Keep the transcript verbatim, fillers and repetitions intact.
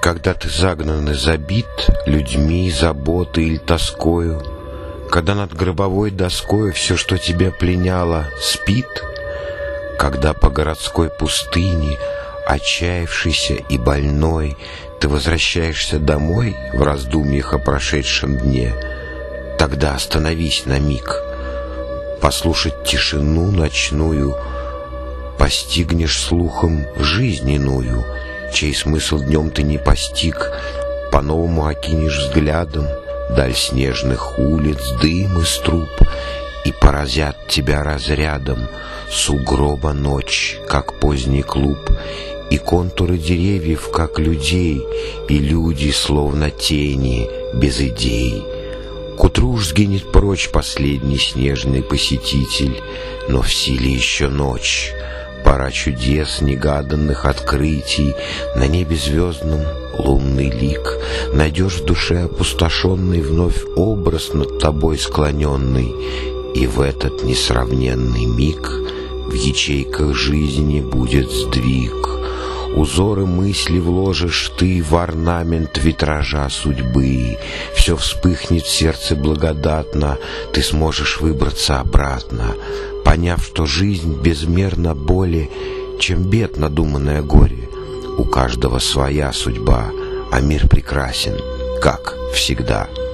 Когда ты загнан и забит людьми, заботой или тоскою, когда над гробовой доской все, что тебя пленяло, спит, когда по городской пустыне, отчаявшийся и больной, ты возвращаешься домой в раздумьях о прошедшем дне, тогда остановись на миг, послушать тишину ночную, постигнешь слухом жизнь иную, чей смысл днем ты не постиг, по-новому окинешь взглядом даль снежных улиц, дым из труб, и поразят тебя разрядом сугроба ночь, как поздний клуб, и контуры деревьев, как людей, и люди, словно тени, без идей. К утру уж сгинет прочь последний снежный посетитель, но в силе еще ночь. Пора чудес, негаданных открытий, на небе звездном лунный лик. Найдешь в душе опустошенный вновь образ над тобой склоненный, и в этот несравненный миг в ячейках жизни будет сдвиг. Узоры мысли вложишь ты в орнамент витража судьбы. Все вспыхнет в сердце благодатно, ты сможешь выбраться обратно, поняв, что жизнь безмерно более, чем бед надуманное горе. У каждого своя судьба, а мир прекрасен, как всегда.